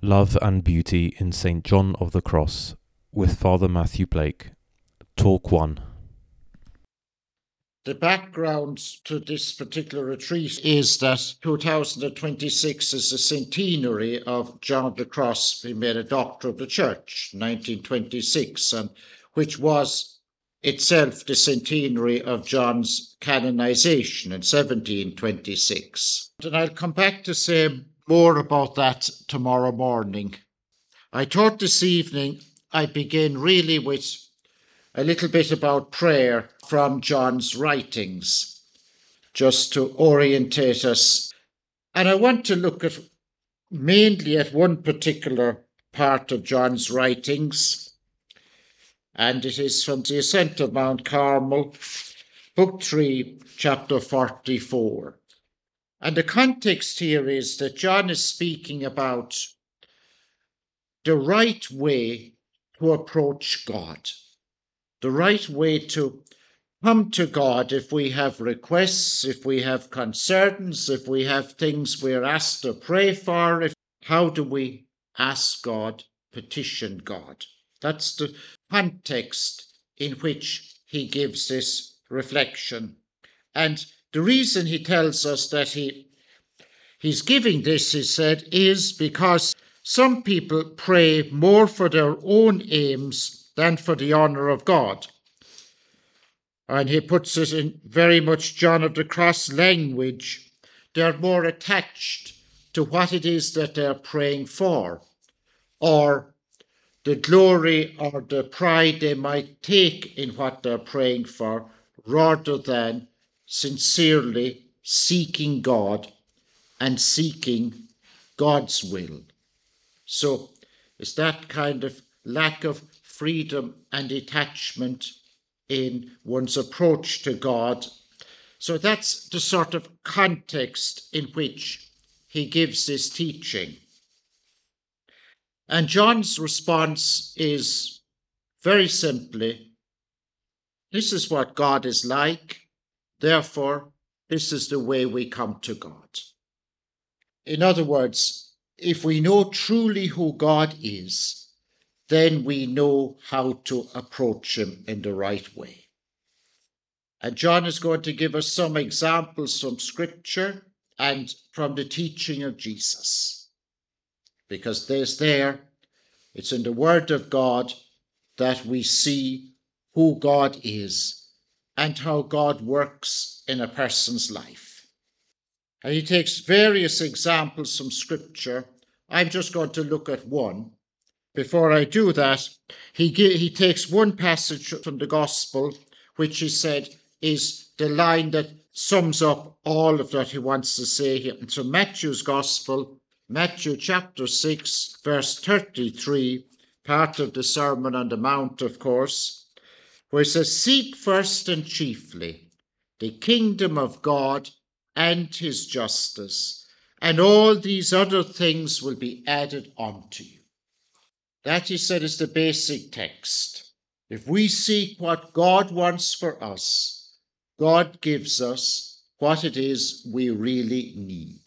Love and Beauty in St. John of the Cross with Father Matthew Blake. Talk 1. The background to this particular retreat is that 2026 is the centenary of John of the Cross being made a doctor of the Church, 1926, and which was itself the centenary of John's canonization in 1726. And I'll come back to say more about that tomorrow morning. I thought this evening I'd begin really with a little bit about prayer from John's writings, just to orientate us. And I want to look at mainly at one particular part of John's writings, and it is from the Ascent of Mount Carmel, Book 3, Chapter 44. And the context here is that John is speaking about the right way to approach God, the right way to come to God if we have requests, if we have concerns, if we have things we're asked to pray for. How do we ask God, petition God? That's the context in which he gives this reflection. And the reason he tells us that he's giving this, he said, is because some people pray more for their own aims than for the honor of God. And he puts it in very much John of the Cross language. They're more attached to what it is that they're praying for, or the glory or the pride they might take in what they're praying for, rather than sincerely seeking God and seeking God's will. So it's that kind of lack of freedom and detachment in one's approach to God. So that's the sort of context in which he gives this teaching. And John's response is very simply, this is what God is like, therefore this is the way we come to God. In other words, if we know truly who God is, then we know how to approach him in the right way. And John is going to give us some examples from Scripture and from the teaching of Jesus. Because it's in the Word of God that we see who God is and how God works in a person's life. And he takes various examples from Scripture. I'm just going to look at one. Before I do that, he takes one passage from the Gospel, which he said is the line that sums up all of that he wants to say here. And so Matthew's Gospel, Matthew chapter 6, verse 33, part of the Sermon on the Mount, of course, where it says, "Seek first and chiefly the kingdom of God and his justice, and all these other things will be added unto you." That, he said, is the basic text. If we seek what God wants for us, God gives us what it is we really need.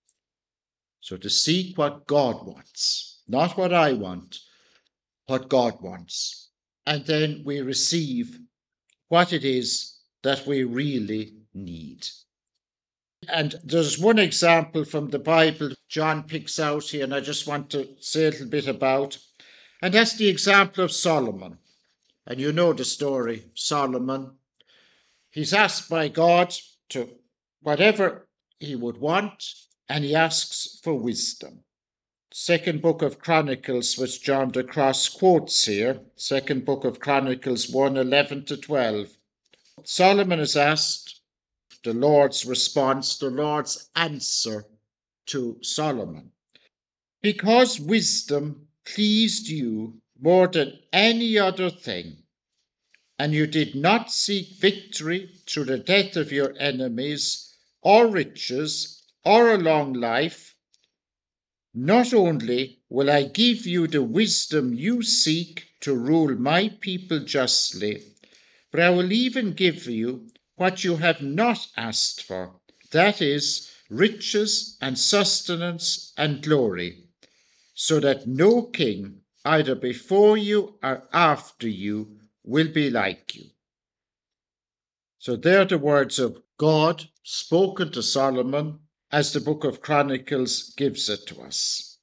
So to seek what God wants, not what I want, what God wants. And then we receive what it is that we really need. And there's one example from the Bible John picks out here, and I just want to say a little bit about. And that's the example of Solomon. And you know the story, Solomon. He's asked by God to whatever he would want, and he asks for wisdom. Second book of Chronicles, which John the Cross quotes here, second book of Chronicles 1:11-12. Solomon is asked the Lord's response, the Lord's answer to Solomon. "Because wisdom pleased you more than any other thing, and you did not seek victory through the death of your enemies, or riches, or a long life, not only will I give you the wisdom you seek to rule my people justly, but I will even give you what you have not asked for, that is, riches and sustenance and glory. so that no king, either before you or after you, will be like you. So they're the words of God spoken to Solomon as the book of Chronicles gives it to us.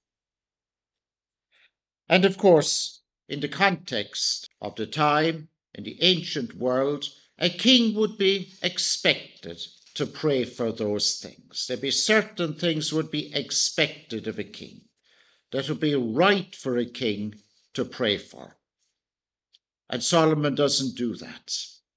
And of course, in the context of the time, in the ancient world, a king would be expected to pray for those things. There'd be certain things would be expected of a king that would be right for a king to pray for. And Solomon doesn't do that.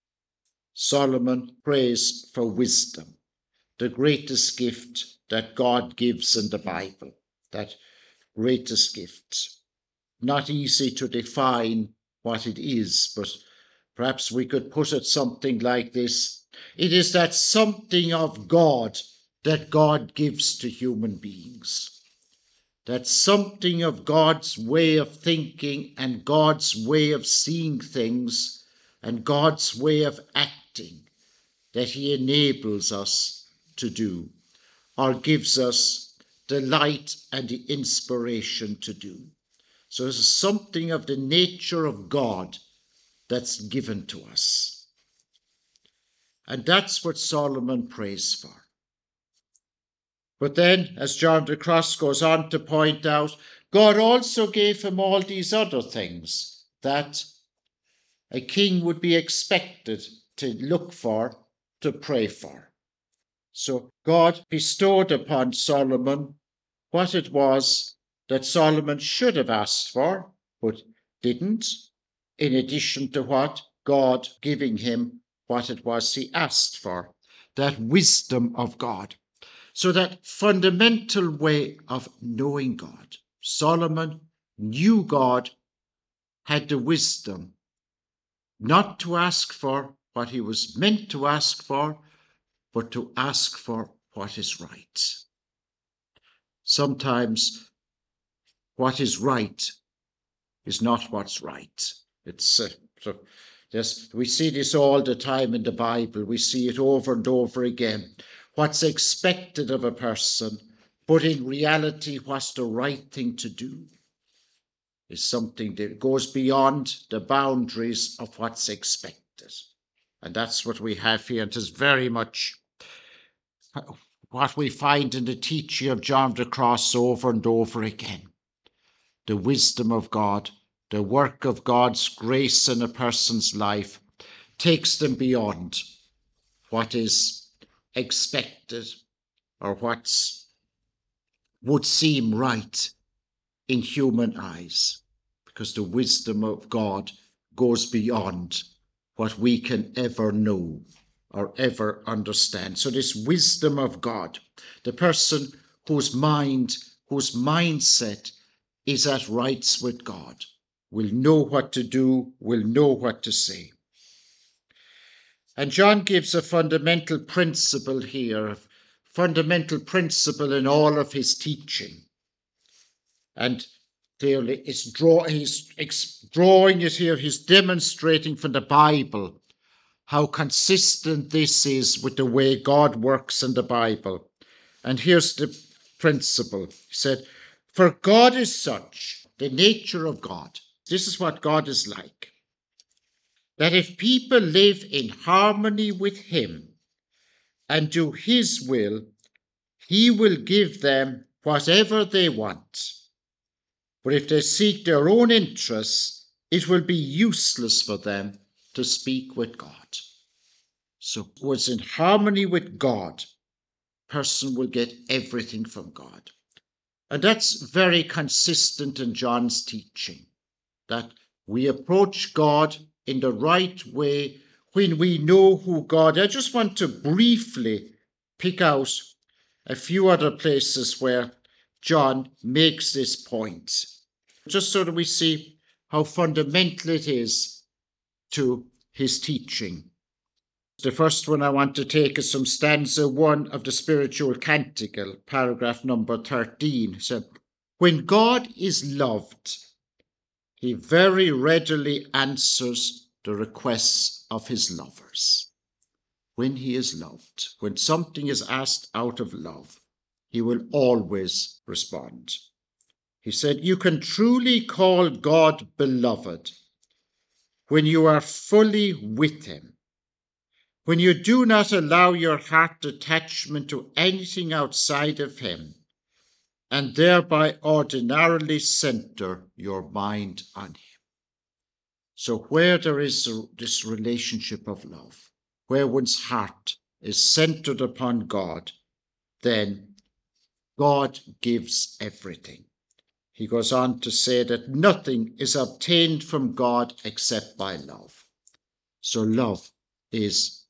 Solomon prays for wisdom, the greatest gift that God gives in the Bible, that greatest gift. Not easy to define what it is, but perhaps we could put it something like this. It is that something of God that God gives to human beings. That something of God's way of thinking and God's way of seeing things and God's way of acting that he enables us to do, or gives us the light and the inspiration to do. So there's something of the nature of God that's given to us. And that's what Solomon prays for. But then, as John the Cross goes on to point out, God also gave him all these other things that a king would be expected to look for, to pray for. So God bestowed upon Solomon what it was that Solomon should have asked for, but didn't, in addition to what God giving him what it was he asked for, that wisdom of God. So that fundamental way of knowing God. Solomon knew God, had the wisdom not to ask for what he was meant to ask for, but to ask for what is right. Sometimes what is right is not what's right. We see this all the time in the Bible. We see it over and over again. What's expected of a person, but in reality, what's the right thing to do, is something that goes beyond the boundaries of what's expected. And that's what we have here. It is very much what we find in the teaching of John the Cross over and over again. The wisdom of God, the work of God's grace in a person's life takes them beyond what is expected or what would seem right in human eyes, because the wisdom of God goes beyond what we can ever know or ever understand. So this wisdom of God, the person whose mindset is at rights with God, will know what to do, will know what to say. And John gives a fundamental principle here, a fundamental principle in all of his teaching. And clearly he's drawing it here, he's demonstrating from the Bible how consistent this is with the way God works in the Bible. And here's the principle. He said, for God is such, the nature of God, this is what God is like, that if people live in harmony with him and do his will, he will give them whatever they want. But if they seek their own interests, it will be useless for them to speak with God. So what's in harmony with God, person will get everything from God. And that's very consistent in John's teaching, that we approach God in the right way when we know who God is. I just want to briefly pick out a few other places where John makes this point, just so that we see how fundamental it is to his teaching. The first one I want to take is from stanza 1 of the Spiritual Canticle, paragraph number 13. So, when God is loved, he very readily answers the requests of his lovers. When he is loved, when something is asked out of love, he will always respond. He said, you can truly call God beloved when you are fully with him, when you do not allow your heart attachment to anything outside of him, and thereby ordinarily center your mind on him. So where there is this relationship of love, where one's heart is centered upon God, then God gives everything. He goes on to say that nothing is obtained from God except by love. So love is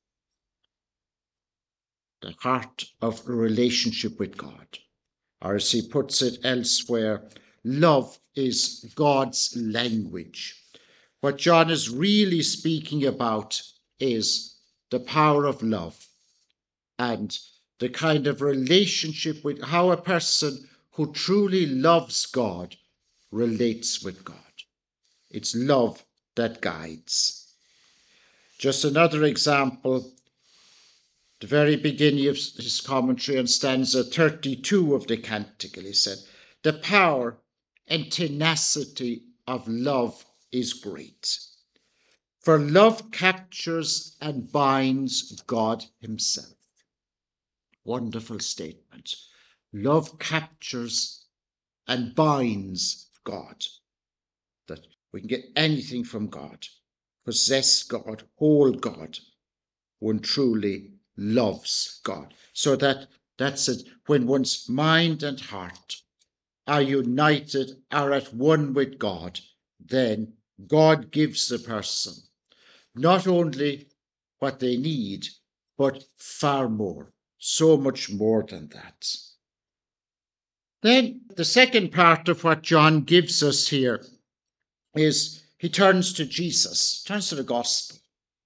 the heart of a relationship with God. Or as he puts it elsewhere, love is God's language. What John is really speaking about is the power of love and the kind of relationship with how a person who truly loves God relates with God. It's love that guides. Just another example, the very beginning of his commentary on stanza 32 of the Canticle, he said, the power and tenacity of love is great. For love captures and binds God himself. Wonderful statement. Love captures and binds God. That we can get anything from God, possess God, hold God. One truly loves God. So that's it. When one's mind and heart are united, are at one with God, then God gives the person not only what they need, but far more, so much more than that. Then the second part of what John gives us here is he turns to Jesus, turns to the gospel.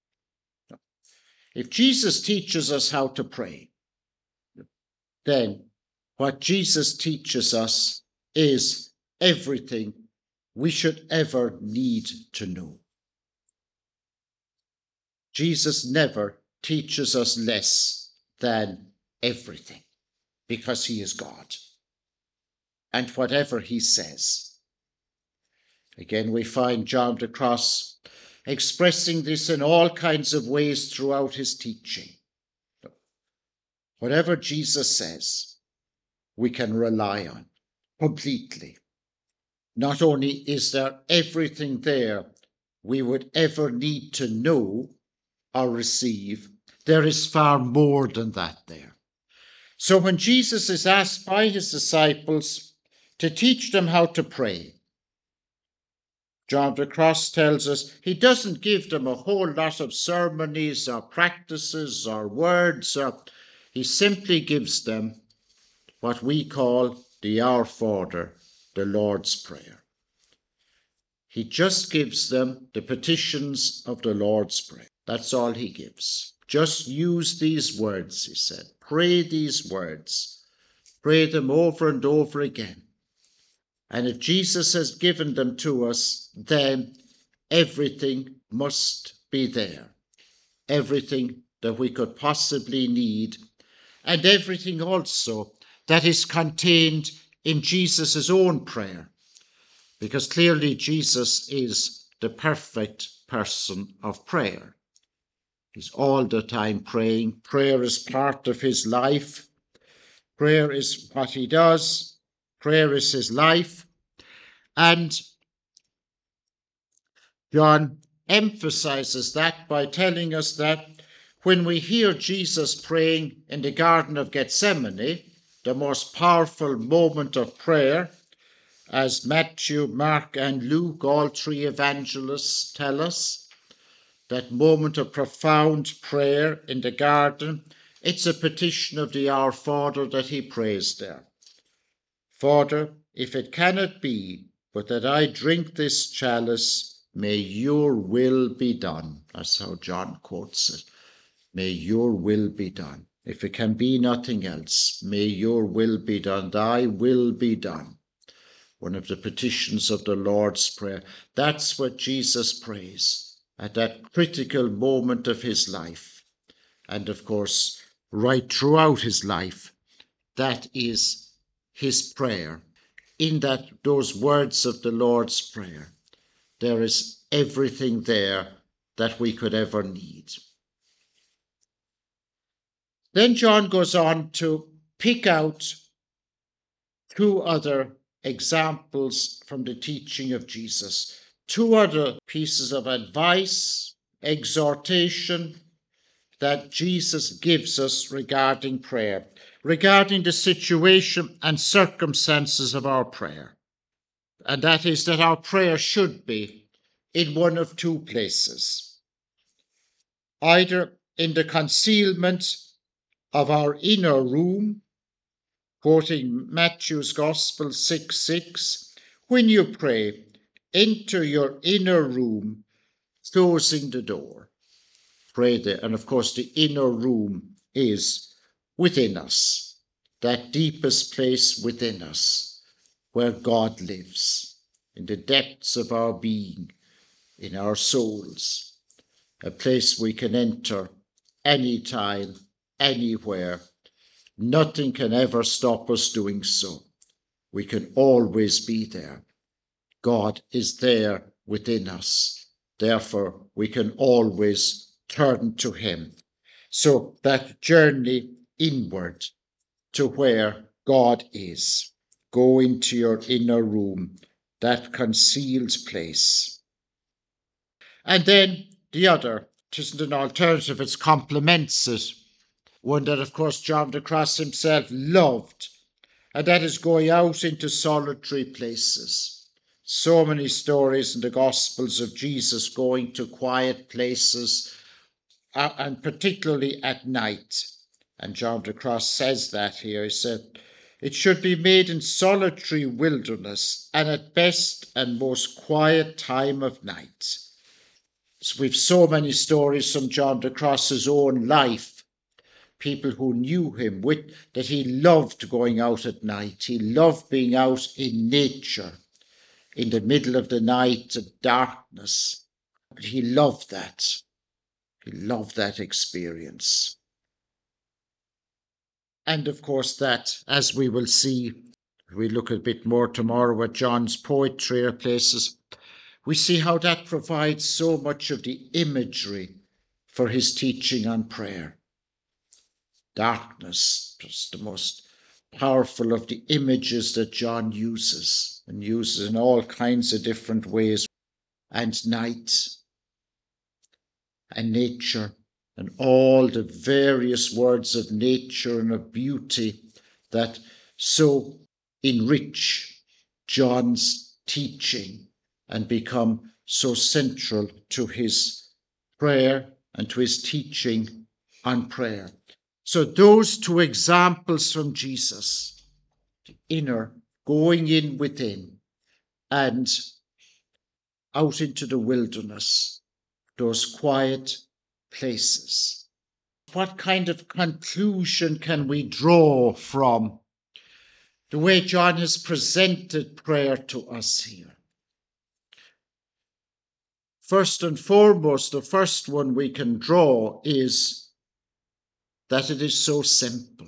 If Jesus teaches us how to pray, then what Jesus teaches us is everything we should ever need to know. Jesus never teaches us less than everything because he is God. And whatever he says. Again, we find John the Cross expressing this in all kinds of ways throughout his teaching. Whatever Jesus says, we can rely on completely. Not only is there everything there we would ever need to know or receive, there is far more than that there. So when Jesus is asked by his disciples to teach them how to pray, John the Cross tells us he doesn't give them a whole lot of sermonies or practices or words. He simply gives them what we call the Our Father, the Lord's Prayer. He just gives them the petitions of the Lord's Prayer. That's all he gives. Just use these words, he said. Pray these words. Pray them over and over again. And if Jesus has given them to us, then everything must be there. Everything that we could possibly need, and everything also that is contained in Jesus' own prayer. Because clearly Jesus is the perfect person of prayer. He's all the time praying. Prayer is part of his life. Prayer is what he does. Prayer is his life. And John emphasizes that by telling us that when we hear Jesus praying in the Garden of Gethsemane, the most powerful moment of prayer, as Matthew, Mark, and Luke, all three evangelists, tell us, that moment of profound prayer in the garden, it's a petition of the Our Father that he prays there. Father, if it cannot be, but that I drink this chalice, may your will be done. That's how John quotes it. May your will be done. If it can be nothing else, may your will be done. Thy will be done. One of the petitions of the Lord's Prayer. That's what Jesus prays at that critical moment of his life. And of course, right throughout his life, that is his prayer. in those words of the Lord's Prayer, there is everything there that we could ever need. Then John goes on to pick out two other examples from the teaching of Jesus, two other pieces of advice, exhortation that Jesus gives us regarding prayer, regarding the situation and circumstances of our prayer. And that is that our prayer should be in one of two places, either in the concealment of our inner room, quoting Matthew's Gospel 6:6, when you pray, enter your inner room, closing the door. Pray there. And of course, the inner room is within us, that deepest place within us where God lives, in the depths of our being, in our souls, a place we can enter anytime, anywhere. Nothing can ever stop us doing so. We can always be there. God is there within us. Therefore, we can always turn to him. So that journey inward to where God is, go into your inner room, that concealed place. And then the other, it isn't an alternative, it complements it. One that, of course, John the Cross himself loved, and that is going out into solitary places. So many stories in the Gospels of Jesus going to quiet places, and particularly at night. And John the Cross says that here. He said, it should be made in solitary wilderness, and at best and most quiet time of night. So we've so many stories from John the Cross's own life, people who knew him, that he loved going out at night. He loved being out in nature, in the middle of the night of darkness. He loved that. He loved that experience. And of course that, as we will see, we look a bit more tomorrow at John's poetry or places, we see how that provides so much of the imagery for his teaching on prayer. Darkness, just the most powerful of the images that John uses, and uses in all kinds of different ways, and night and nature and all the various words of nature and of beauty that so enrich John's teaching and become so central to his prayer and to his teaching on prayer. So those two examples from Jesus, the inner, going in within, and out into the wilderness, those quiet places. What kind of conclusion can we draw from the way John has presented prayer to us here? First and foremost, the first one we can draw is that it is so simple.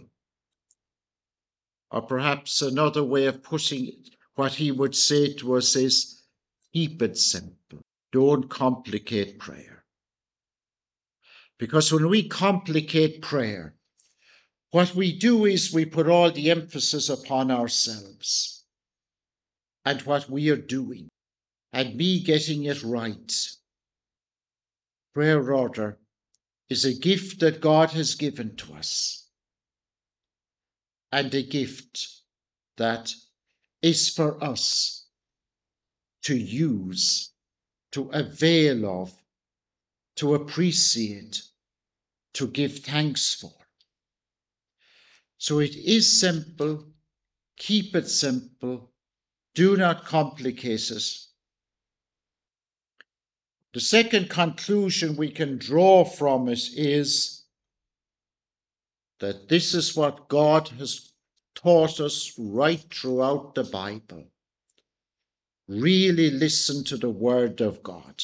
Or perhaps another way of putting it, what he would say to us is, keep it simple. Don't complicate prayer. Because when we complicate prayer, what we do is we put all the emphasis upon ourselves and what we are doing and me getting it right. Prayer, rather, is a gift that God has given to us, and a gift that is for us to use, to avail of, to appreciate, to give thanks for. So it is simple. Keep it simple. Do not complicate it. The second conclusion we can draw from it is that this is what God has taught us right throughout the Bible. Really listen to the Word of God.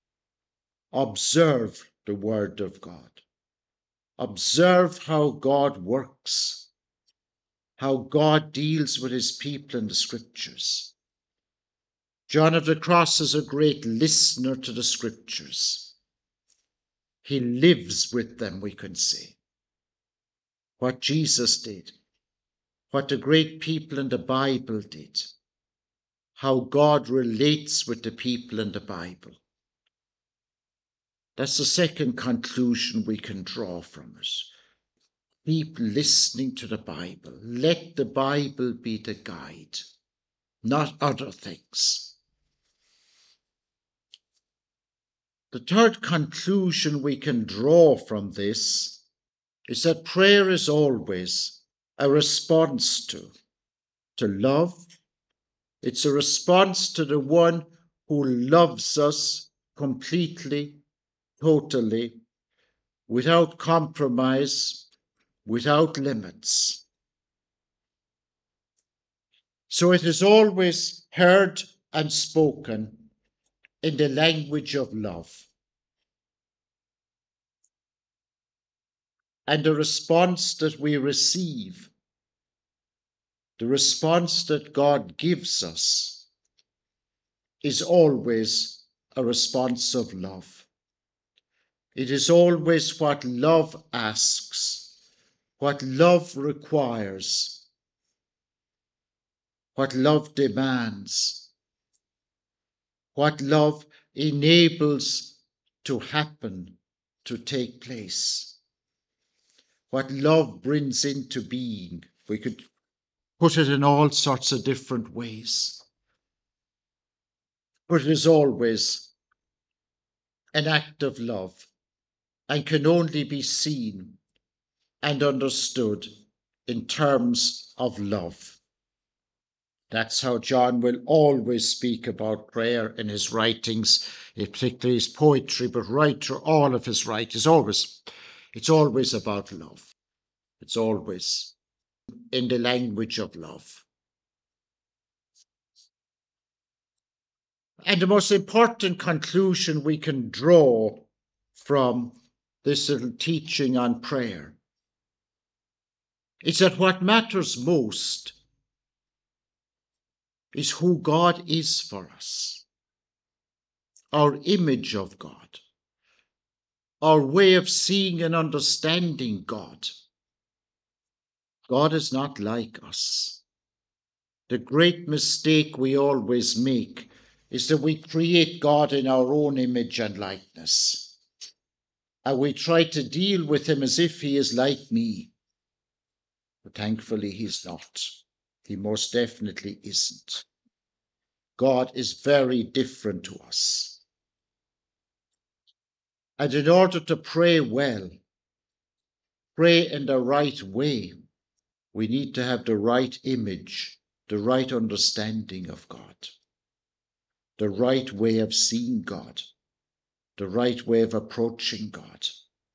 Observe the Word of God. Observe how God works. how God deals with his people in the scriptures. John of the Cross is a great listener to the scriptures. He lives with them, we can say. What Jesus did, what the great people in the Bible did, how God relates with the people in the Bible. That's the second conclusion we can draw from it. Keep listening to the Bible. Let the Bible be the guide, not other things. The third conclusion we can draw from this is that prayer is always a response to love. It's a response to the one who loves us completely, totally, without compromise, without limits. So it is always heard and spoken in the language of love. And the response that we receive, the response that God gives us, is always a response of love. It is always what love asks, what love requires, what love demands, what love enables to happen, to take place, what love brings into being. We could put it in all sorts of different ways. But it is always an act of love and can only be seen and understood in terms of love. That's how John will always speak about prayer in his writings, particularly his poetry, but right through all of his writings. It's always about love. It's always in the language of love. And the most important conclusion we can draw from this little teaching on prayer is that what matters most is who God is for us, our image of God, our way of seeing and understanding God. God is not like us. The great mistake we always make is that we create God in our own image and likeness. And we try to deal with him as if he is like me. But thankfully, he's not. He most definitely isn't. God is very different to us. And in order to pray well, pray in the right way, we need to have the right image, the right understanding of God, the right way of seeing God, the right way of approaching God.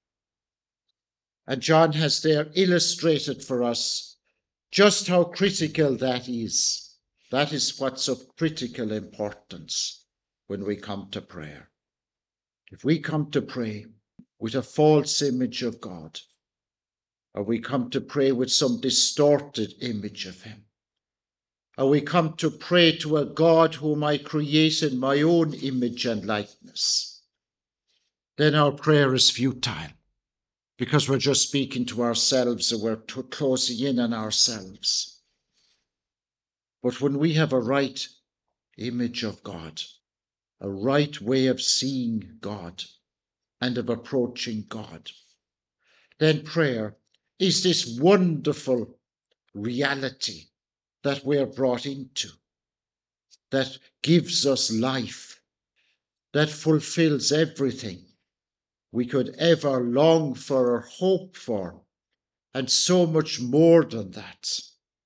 And John has there illustrated for us just how critical that is. That is what's of critical importance when we come to prayer. If we come to pray with a false image of God, or we come to pray with some distorted image of him, or we come to pray to a God whom I create in my own image and likeness, then our prayer is futile, because we're just speaking to ourselves and we're closing in on ourselves. But when we have a right image of God, a right way of seeing God and of approaching God, then prayer is this wonderful reality that we're brought into, that gives us life, that fulfills everything we could ever long for or hope for, and so much more than that.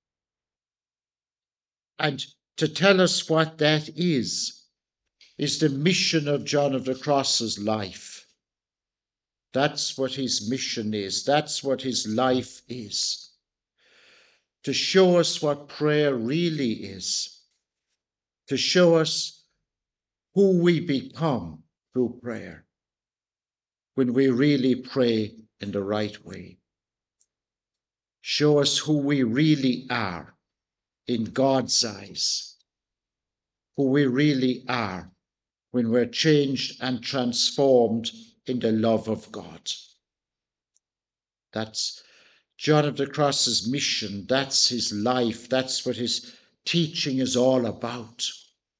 And to tell us what that is the mission of John of the Cross's life. That's what his mission is. That's what his life is. To show us what prayer really is. To show us who we become through prayer when we really pray in the right way. show us who we really are in God's eyes, who we really are when we're changed and transformed in the love of God. That's John of the Cross's mission. That's his life. That's what his teaching is all about.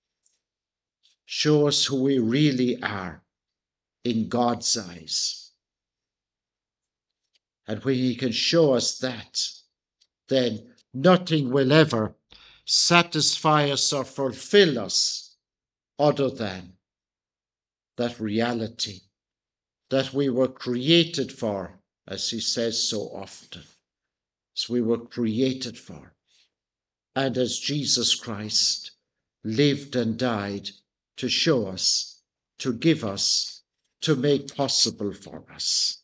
Show us who we really are in God's eyes. And when he can show us that, then nothing will ever satisfy us or fulfill us other than that reality that we were created for, as he says so often, as we were created for. And as Jesus Christ lived and died to show us, to give us, to make possible for us.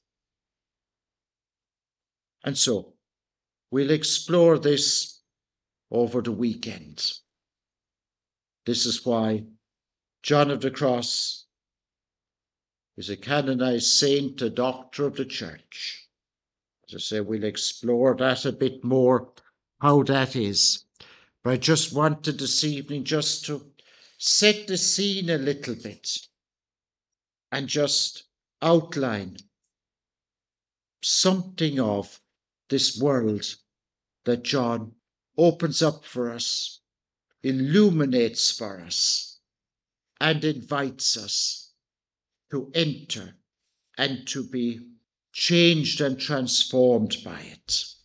And so we'll explore this over the weekend. This is why John of the Cross is a canonized saint, a doctor of the Church. As I say, we'll explore that a bit more, how that is. But I just wanted this evening just to set the scene a little bit and just outline something of this world that John opens up for us, illuminates for us, and invites us to enter and to be changed and transformed by it.